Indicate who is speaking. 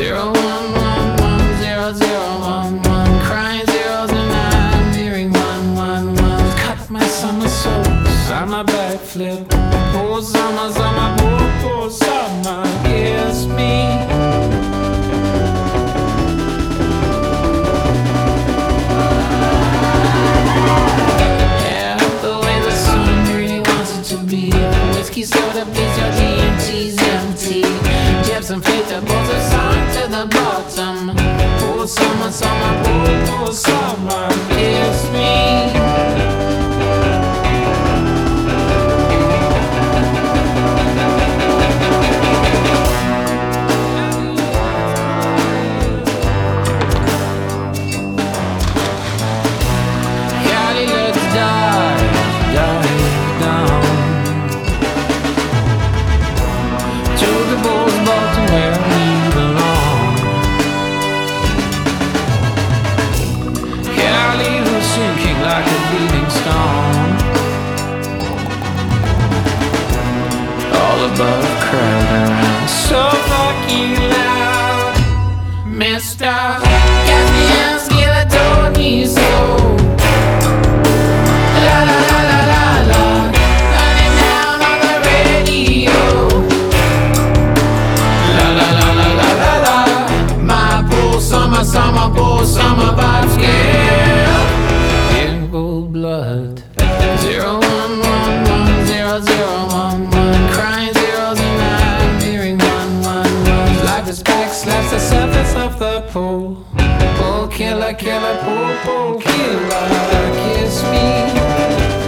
Speaker 1: 011100111, crying zeros and I'm hearing 111. Cut my somersaults on my backflip. Poor summer, summer, poor summer, kiss me. Whiskey soda, please, your DMT's empty. Jepson flipped up both the song to the bottom. Poor summer, summer, poor summer, kiss me. Cali, let's die down. To the Bulls, Bolton, where we belong. Cali was sinking like a leaving stone. All above, crowd around, so fucking loud. Mr. Caspianski, that told me so. La la la la la la, running down on the radio. La la la la la la la, my poor summer vibes, yeah. In cold blood. 011100111, crying zeros and I'm hearing 111. Life is back, slaps the surface of the pool. Poor killer, poor killer, kiss me.